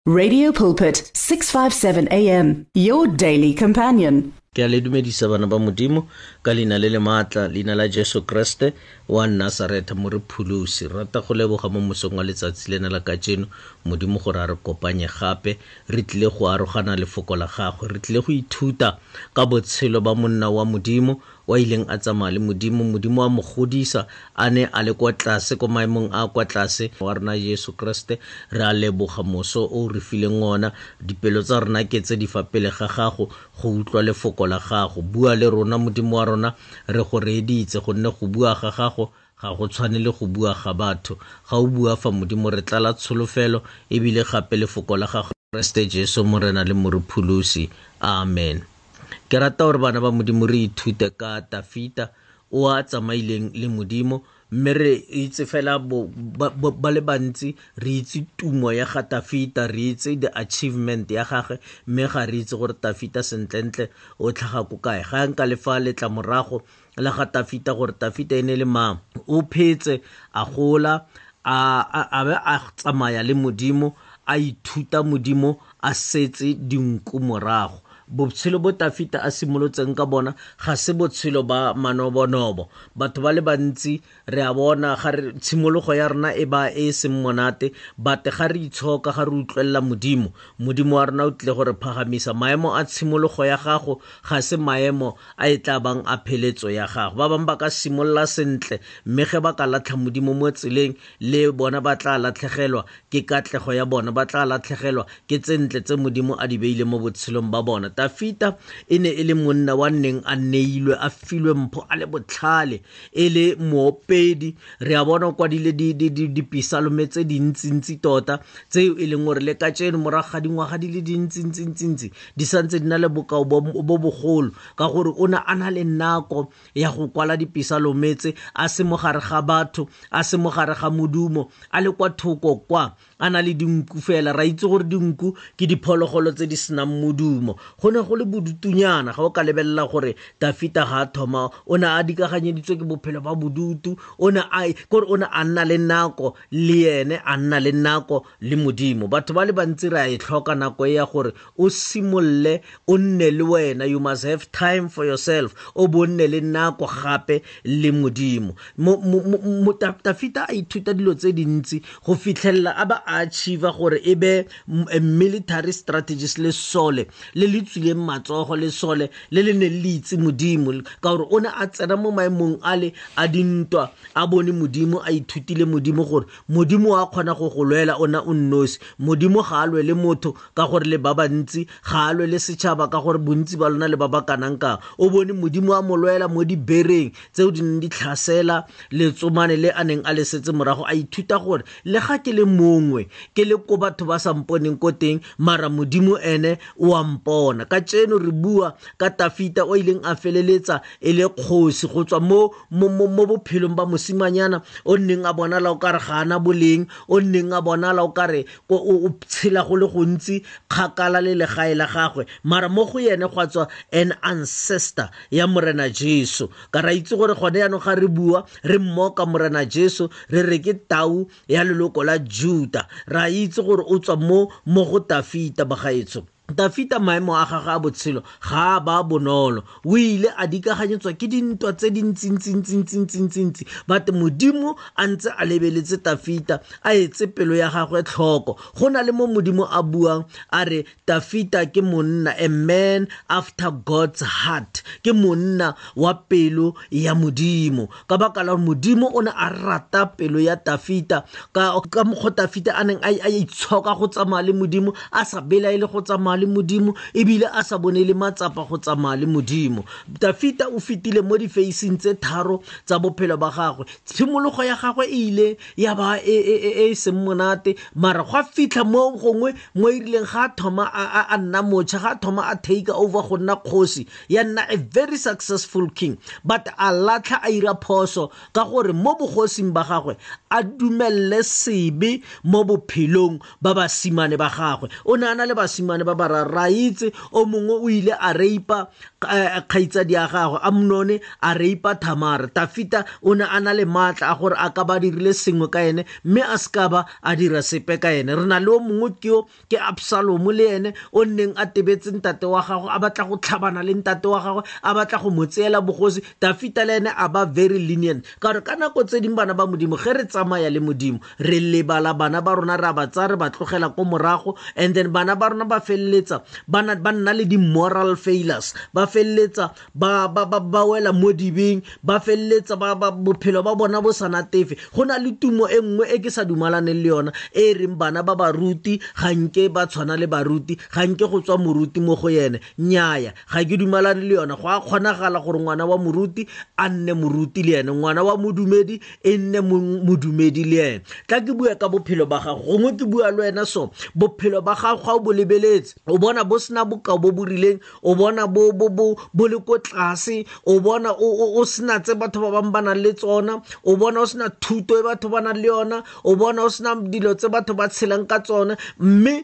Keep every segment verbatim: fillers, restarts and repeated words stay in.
Radio Pulpit, six fifty-seven A M, your daily companion. Ke a le dumedisa bana ba modimo ka leina le le maatla leina la Jesu Kriste wa Nazareth mo re phulusi rata go leboga mo mosong wa letsatsi lena la kajeno modimo gore a re kopanye gape re tlile go arogana lefoko la gagwe re tlile go ithuta ka botshelo ba monna wa modimo wa ileng a tsamaya le modimo modimo wa mo godisa a ne a le kwa tlase ko maemong a kwa tlase wa rena Jesu Kriste re a leboga moso o re fileng ona dipelo tsa rena ke tse di fa pele ga gago go utlwa lefoko la gago bua le rona modimo wa rona re go reditse gonne go bua ga gago ga go tshwane le go bua ga batho ga o bua fa modimo re tlala tsholofelo ebile gape lefoko la gago Kriste Jesu morena le moruphulusi amen. Ke rata gore bana ba modimo re ithute ka Dafita o a tsamaileng le modimo mme re itse fela ba le bantsi re itse tumo ya ga Dafita re itse the achievement ya gagwe mme ga re itse gore Dafita sentlentle o tlhaga ko kae ga nka lefa letla morago la ga Dafita gore Dafita ene le mang o phetse a gola a a be a tsamaya le modimo a ithuta modimo a setse dinku morago botshelo bo Dafita a simolotseng ka bona ga se botshelo ba manobonobo batho ba le bantsi re a bona ga re tshimologo ya rena e ba e seng monate bate ga re itshoka ga re utlwella modimo modimo wa rena o tle gore phagamisa maemo a tshimologo ya gago ga se maemo a e tla bang a pheletso ya gago ba bang ba ka simolla sentle mme ge ba ka latlha modimo mo tseleng le bona ba tla latlhegelwa ke katlego ya bona ba tla latlhegelwa ke tsentle tse modimo a di beile mo botshelong ba bona. Dafita e ne e le monna wa nneng a neilwe a filwe mpho a le botlhale e le moopedi re a bona kwa dile dipisalome tse dintsintsi tota tseo e leng gore le ka tseno morago ga dingwaga di le dintsintsintsintsi di santse di na le bokao bo bogolo ka gore o na a na le nako ya go kwala dipisalome tse a se mogare ga batho a se mogare ga modumo a le kwa thoko kwa a na le dinku fela ra itse gore dinku ke diphologolo tse di senang modumo go ne go le bodutunyana ga o ka lebella gore Dafita ga thoma o na a dikaganyeditswe ke bophelo ba bodutu o na a gore o na a nna le nako le ene a nna le nako le modimo batho ba le bantsi re a e tlhoka nako ya gore o simolle o nne le wena you must have time for yourself o bonne le nako gape le modimo mo Dafita a ithuta dilo tse dintsi go fitlhella a ba a achieve gore e be a military strategist le sole le le tswile matsogo le sole le le ne le itse modimo ka gore o ne a tsena mo maemong a le a dintwa a bone modimo a ithutile modimo gore modimo a kgona go go lwela ona o nnosi modimo ga a lwe le motho ka gore le ba bantsi ga a lwe le setšhaba ka gore bontsi ba lona le ba ba kanang ka o bone modimo a mo lwela mo dibereng tseo di neng di tlhasela letsomane le a neng a le setse morago a ithuta gore le ga ke le mongwe ke le ko batho ba sa mponeng ko teng mara modimo ene o a mpona ka tseno re bua ka Dafita o ileng a feleletsa e le kgosi go tswa mo mo bophelong ba mosimanyana o nneng a bonala o ka re ga ana boleng o nneng a bonala o ka re o tshela go le gontsi kgakala le legae la gagwe mara mo go yene go tswa an ancestor ya morena Jesu ka ra itse gore gone yanong ga re bua re mmoka morena Jesu re re ke tau ya leloko la Juda ra itse gore o tswa mo mo go Dafita bagaetso Dafita maemo a gagwe a botshelo ga ba bonolo o ile a dikaganyetswa ke dintwa tse dintsintsintsintsintsintsi but modimo a ntse a lebeletse Dafita a etse pelo ya gagwe tlhoko go na le mo modimo a buang a re Dafita ke monna a man after God's heart ke monna wa pelo ya modimo ka baka la modimo o ne a rata pelo ya Dafita ka ka mo Dafita a neng a itshoka go tsamaya le modimo a sa bela ile go tsamaya le modimo ebile a sa bone le matsapa go tsamaya le modimo Dafita o fitile mo di facing tse tharo tsa bophelo ba gagwe tshimologo ya gagwe ile ya ba e e se monate mara go fitla mo gongwe mo irileng ga thoma a nna motsha ga thoma a take over go nna kgosi ya nna a very successful king but a latla a ira phoso ka gore mo bogosing ba gagwe a dumelle sebe mo bophelong ba basimane ba gagwe o ne ana le basimane ba ba Tamara, ra itse o mongwe o ile a reipa kgaitsadi ya gagwe Amnone a reipa Tamara. Tafita o ne a na le maatla a gore a ka ba dirile sengwe ka ene mme a ska ba a dira sepe ka ene. Re na le o mongwe ke yo ke Absalom le ene o nneng a tebetse ntate wa gagwe a batla go tlhabana le ntate wa gagwe a batla go mo tseela bogosi. Tafita le ene a ba very lenient ka re ka nako tse ding bana ba modimo ge re tsamaya le modimo re lebala bana ba rona ra ba tsa re ba tlogela ko morago, and then bana ba rona ba felletsa bana ba nna le di moral failures, ba felletsa ba ba ba ba wela mo dibeng, ba felletsa ba ba bophelo ba bona bo sana tefe. Go na le tumo e nngwe e ke sa dumalane le yona e reng bana ba baruti ga nke ba tshwana le baruti, ga nke go tswa moruti mo go yene. Nyaaya ga ke dumalane le yona. Go a kgonagala gore ngwana wa moruti a nne moruti le ene, ngwana wa modumedi e nne modumedi le ene. Tla ke bua ka bophelo ba gago gongwe ke bua le wena so bophelo ba gago ga o bo lebeletse o bona bo sena bokao bo bo rileng, o bona bo bo bo bo le ko tlase, o bona o sena tse batho ba bang ba nang le tsona, o bona o sena thuto e batho ba nang le yona, o bona o sena dilo tse batho ba tshelang ka tsona, mme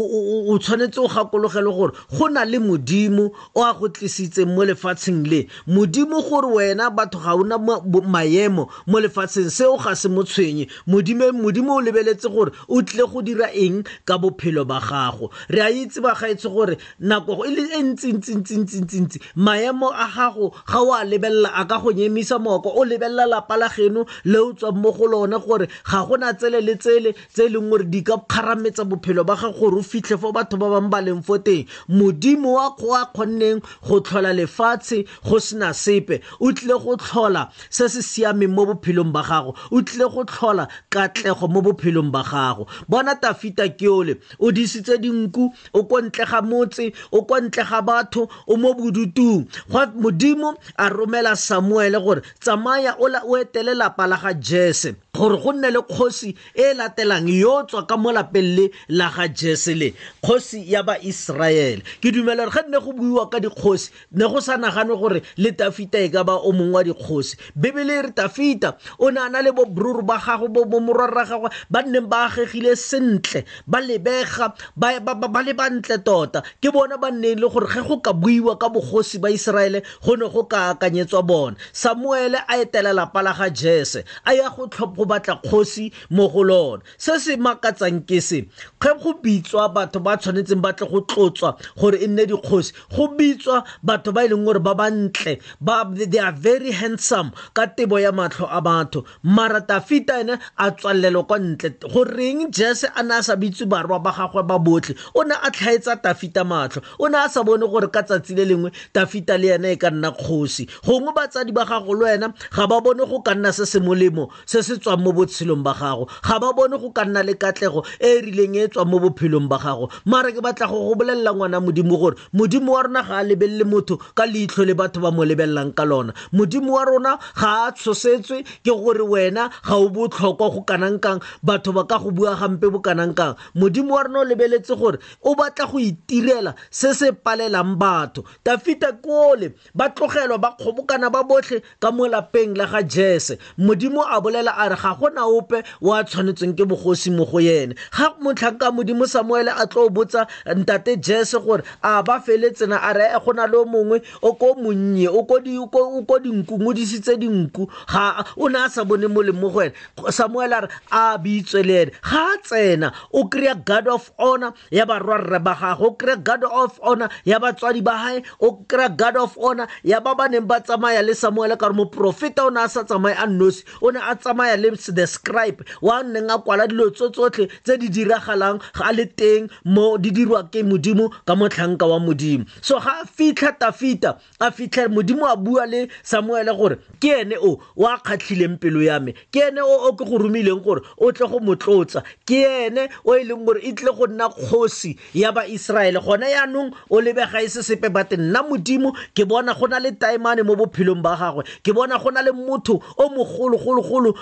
o tshwanetse o gakologele gore go na le modimo o a go tlisitse mo lefatsheng le. Modimo gore wena batho ga una maemo mo lefatsheng seo ga se mo tshwenye. Modimo modimo o lebeletse gore o tle go dira eng ka bophelo ba gago. Re a itse ba gaetse gore nako e le ntsi ntsi ntsi ntsi ntsi maemo a gago ga o a lebella a ka go nyemisa moko, o lebella lapa la geno le o tswa mo go lona gore ga gona tsele le tsele tse leng gore di ka kharametsa bophelo ba gago gore o fitlhe fo batho ba bang ba leng fo teng. Modimo wa go a khonneng go tlhola lefatshe go sena sepe, o tle go tlhola se se siameng mo bophelong ba gago, o tle go tlhola katlego mo bophelong ba gago. Bona Tafita ke ole o disitse dinku, o ko ntle ga motse, o ko ntle ga batho, o mo bodutung. Go Modimo a romela Samuel gore tsamaya o la o etele lapa la ga Jesse gore go nne le kgosi e latelang yo tswa ka mo lapelle la ga Jesse le kgosi ya ba Israel. Ke dumela re ga nne go buiwa ka dikgosi ne go sa nagane gore le Tafita e ka ba o mongwe wa dikgosi. Bibele re Tafita o na na le bo bruru ba gago bo morara gago ba nne ba agegile sentle, ba lebega ba ba le bantle tota. Ke bona ba nne le gore ge go ka buiwa ka bogosi ba Israele go ne go ka akanyetswa bona. Samuel a etela lapa la ga Jesse a ya go tlhopho batla kgosi mo go lona. Se se makatsang ke se ge go bitswa batho ba tshwanetseng ba tle go tlotswa gore e nne dikgosi, go bitswa batho ba ileng gore ba bantle ba they are very handsome ka tebo ya matlho a batho. Mara Tafita ene a tswallelo kwa ntle go reng Jesse a na sa bitse barwa ba gagwe ba botlhe, o ne a tlhaetsa Tafita matlho, o ne a sa bone gore ka tsatsi le lengwe Tafita le ene e ka nna kgosi. Gongwe batsadi ba gago le wena ga ba bone go ka nna se se molemo se se tswang mo botshelong ba gago, ga ba bone go ka nna le katlego e rileng e tswang mo bophelong ba gago. Mara ke batla go go bolelela ngwana modimo gore modimo wa rona ga a lebelle motho ka leitlho le batho ba mo lebellang ka lona. Modimo wa rona ga a tshosetswe ke gore wena ga o botlhokwa go kanankang batho ba ka go bua gampe bo kanankang. Modimo wa rona o lebeletse gore o batla go itirela se se palelang batho. Tafita kole ba tlogelwa ba kgobokana ba botlhe ka mo lapeng la ga Jesse. Modimo a bolela a re ga gona ope wa tshwanetseng ke bogosi mo go yene. Ga motlhanka modimo Samuel a tlo botsa ntate Jesse gore a ba feletsena a re go na le mongwe o ko monnye o ko di o ko dinku modisitse dinku ga o na sa bone molemo go ene. Samuel a re a bitswelele ga tsena o kry God of honor ya barwarre ba gago, o kry God of honor ya batswadi ba hae, o kry God of honor ya ba baneng ba tsamaya le Samuel ka re mo profeta o na sa tsamaya a nosi, o ne a tsamaya le the scribe wa neng a kwala dilo tsotlhe tse di diragalang ga le teng mo di dirwa ke modimo ka motlhanka wa modimo. So ga fitla Tafita a fitla modimo a bua le Samuel gore ke ene o wa kgatlhileng pelo ya me, ke ene o o ke go romileng gore o tle go motlotsa, ke ene o e leng gore e tle go nna kgosi ya ba Israele. Gona yaanong o lebega e se sepe bate nna modimo ke bona gona le taimane mo bophelong ba gagwe, ke bona gona le motho o mogolo golo golo mo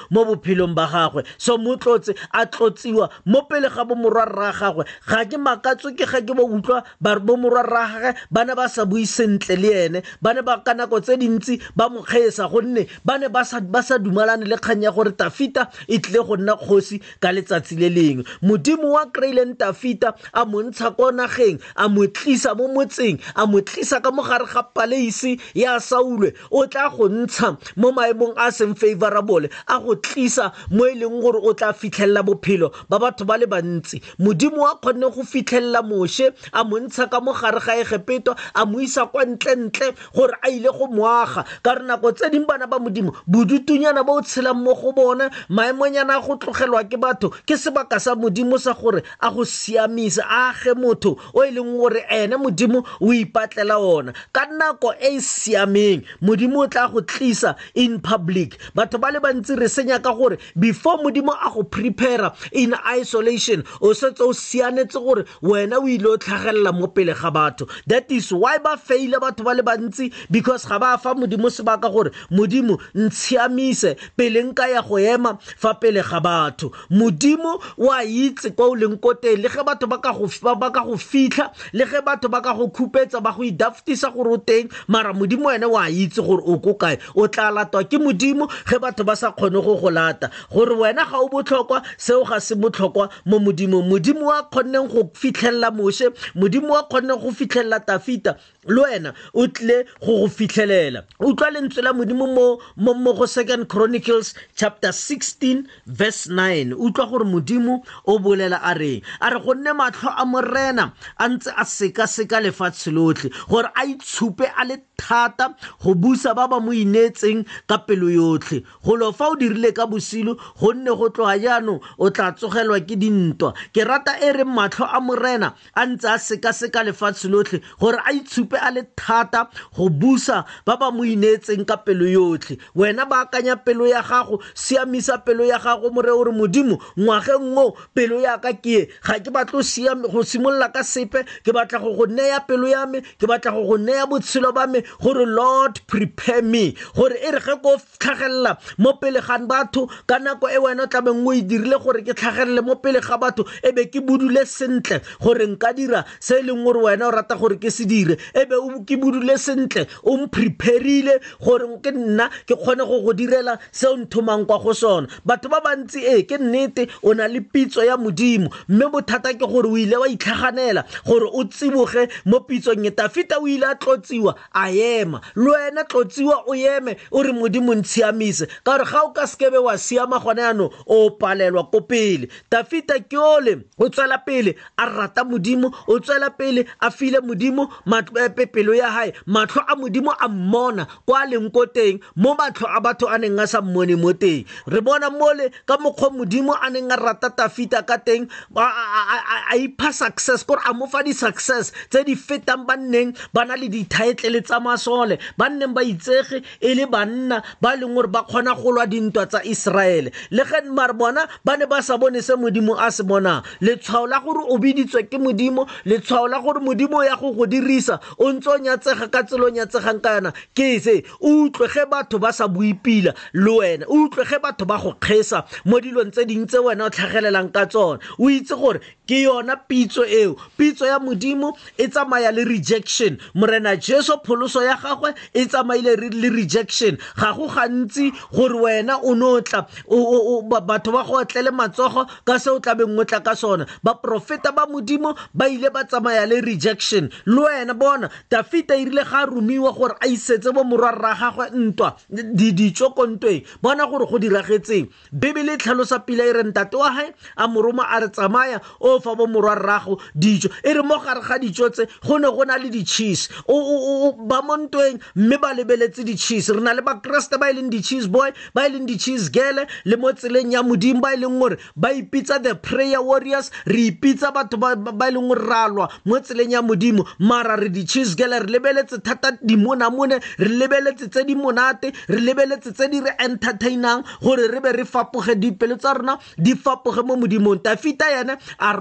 bophelong ba gagwe. So mo tlotse a tlotsiwa mo pele ga bo morwarra gagwe. Ga ke makatso ke ga ke bo utlwa ba bo morwarra gagwe bana ba sa bui sentle le ene, bana ba ka nako tse dintsi ba mo kgesa gonne bane ba sa ba sa dumalane le kganya gore Tafita e tle go nna kgosi ka letsatsi le lengwe. Modimo wa kreileng Tafita a montsha ko nageng, a mo tlisa mo motseng, a mo tlisa ka mogare ga palace ya Saulwe. O tla go ntsha mo maemong a seng favorable, a go tlisa mo e leng gore o tla fitlhella bophelo ba batho ba le bantsi. Modimo a kgonne go fitlhella Moshe, a montsha ka mogare ga Egepeto, a mo isa kwa ntlentle gore a ile go moaga. Ka re nako tse ding bana ba Modimo bodutunyana ba o tshelang mo go bona, maemonyana a go tlogelwa ke batho, ke sebaka sa Modimo sa gore a go siamisa, a age motho o e leng gore ene Modimo o ipatlela ona. Ka nako e siameng Modimo o tla go tlisa in public. Batho ba le bantsi re senya ka gore before Modimo a go prepare in isolation, o setse o sianetse gore wena o ile o tlhagelela mo pele ga batho. That is why ba faile batho ba le bantsi, because ga ba fa Modimo sebaka gore Modimo ntshiamise pele nka ya go ema fa pele ga batho. Modimo wa itse kwa o leng ko teng, le ge batho ba ka go ba ka go fitlha, le ge batho ba ka go khupetsa ba go idaftisa gore o teng, mara Modimo ene wa itse gore o ko kae. O tla latwa ke Modimo ge batho ba sa kgone go go lata, gore wena ga o botlhokwa, seo ga se botlhokwa mo Modimo. Modimo wa kgonneng go fitlhella Moshe, Modimo wa kgonneng go fitlhella Tafita, le wena o tle go go fitlhelela. O tla lentswe la Modimo mo mo go Second Chronicles chapter sixteen verse nine. O tla gore Modimo o bolela a reng, a re gonne matlho a morena a ntse a seka seka lefatshe lotlhe, gore a itshupe a le thata go busa ba ba mo inetseng ka pelo yotlhe. Go lo fa o dirile ka bosilo, gonne go tloga jaanong o tla tsogelwa ke dintwa. Ke rata e re matlho a morena a ntse a seka seka lefatshe lotlhe, gore a itshupe a le thata go busa ba ba mo inetseng ka pelo yotlhe. Wena ba akanya pelo ya gago, siamisa pelo ya gago, more o re Modimo ngwageng ngo pelo ya ka ke ga ke batlo siame go simolla ka sepe, ke batla go go neya pelo ya me, ke batla go go neya botshelo ba me, gore Lord prepare me, gore e re ge go tlhagella mo pele ga batho ka nako e wena tla beng o e dirile gore ke tlhagelle mo pele ga batho, e be ke budule sentle gore nka dira se leng gore wena o rata gore ke se dire, e be o ke budule sentle o mprepareile gore ke nna ke kgone go go direla se o nthomang kwa go sona. Batho ba bantsi e ke nnete o na le pitso ya Modimo, mme bothata ke gore o ile wa itlhaganela gore o tsiboge mo pitsong ye. Tafita o ile a tlotsiwa a ema, le wena tlotsiwa o eme o re Modimo ntshiamise, ka gore ga o ka sekebe wa siama gone ano o palelwa ko pele. Tafita ke ole o tswela pele a rata Modimo, o tswela pele a file Modimo pelo ya hae, matlho a Modimo a mmona kwa leng ko teng, mo matlho a batho a neng a sa mmone mo teng. Re bona mole ka mokgwa Modimo a neng a rata Tafita ka teng, a ipha success gore a mo fa di success tse di fetang ba nneng ba na le dithaetlele tsa masole, ba nneng ba itsege e le banna ba leng gore ba kgona go lwa dintwa tsa Israele. Le ge mare bona ba ne ba sa bone se Modimo a se bona, letshwao la gore o biditswe ke Modimo, letshwao la gore Modimo ya go go dirisa o ntse nyatsega ka tselo nyatsegang ka yana ke se o utlwege batho ba sa buipila le wena, o utlwege batho ba go kgesa mo dilong tse ding tse wena o tlhagelelang ka tsona. O itse gore ke yona pitso eo, pitso ya Modimo e tsamaya le rejection. Morena Jesu pholoso ya gagwe e tsamaile le rejection. Ga go gantsi gore wena o notla batho ba go tlele matsogo ka se o tla beng ngotla ka sona. Ba profeta ba Modimo ba ile ba tsamaya le rejection. Le wena bona Tafita irile ga rumiwa gore a isetse bo morwarra gagwe ntwa di ditsokontweng, bona gore go diragetseng. Bibele e tlhalosa pila e re ntate wa hae a moroma a re tsamaya o fa bo morwarrago dijo, e re mo gare ga dijo tse go ne go na le di-cheese o ba montweng, mme ba lebeletse di-cheese. Re na le ba Kriste ba e leng di-cheese boy, ba e leng di-cheese girl, le mo tseleng ya Modimo ba e leng gore ba ipitsa the prayer warriors, re ipitsa batho ba e leng gore ralwa mo tseleng ya Modimo, mara re di-cheese girl re lebeletse thata di mona mone, re lebeletse tse di monate, re lebeletse tse di re entertainang gore re be re fapoge dipelo tsa rona di fapoge mo Modimong. Tafita yena a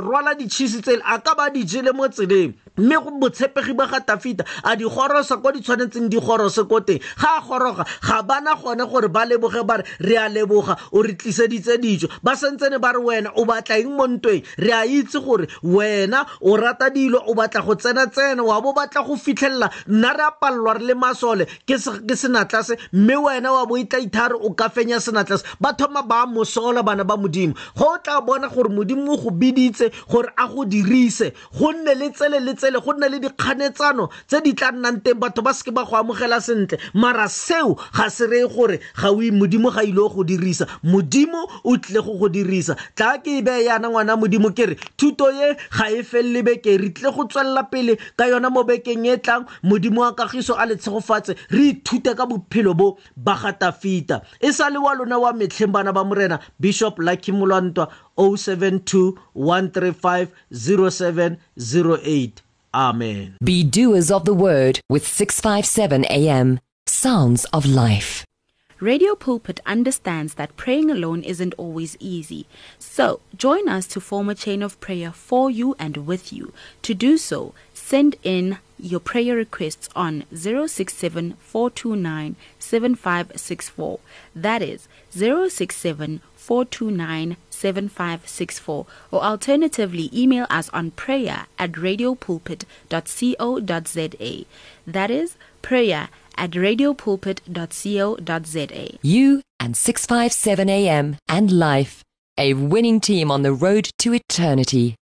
rwala ditšhisi tsele a ka ba di jele mo tseleng mme go botshepegi ba ga Tafita a di gorosa ko di tshwanetseng di gorose ko teng ga a goroga ga bana gone gore ba leboge ba re a leboga o re tliseditse dijo ba sentsene ba re wena o batla eng mo ntweng re a itse gore wena o rata dilo o batla go tsena tsena wa bo batla go fitlhella nna re a pallwa re le masole ke senatla se mme wena wa bo itla ithare o ka fenya senatla se ba thoma ba mosola bana ba modimo go tla bona gore modimo go biditse gore a go dirise go nne le tsele le tsele go nne le dikganetsano tse di tla nnang teng batho ba se ke ba go amogela sentle mara seo ga se re gore ga o modimo ga ile go dirisa modimo o tle go go dirisa tla ke be yana ngwana modimo ke re thuto ye ga e felle beke re tle go tswella pele ka yona mo bekeng e tlang modimo wa kagiso a le tshegofatse re ithute ka bophelo bo ba ga Tafita e sa le wa lona wa metlheng bana ba morena Bishop Lucky Molwantwa oh seven two, one three five, oh seven oh eight. Amen. Be doers of the word with six fifty-seven A M. Sounds of Life. Radio Pulpit understands that praying alone isn't always easy. So, join us to form a chain of prayer for you and with you. To do so, send in your prayer requests on zero six seven, four two nine, seven five six four. That is zero six seven, four two nine, seven five six four. Or alternatively, email us on prayer at radiopulpit dot co dot za. That is prayer at radiopulpit dot co dot za. You and six fifty-seven A M and Life, a winning team on the road to eternity.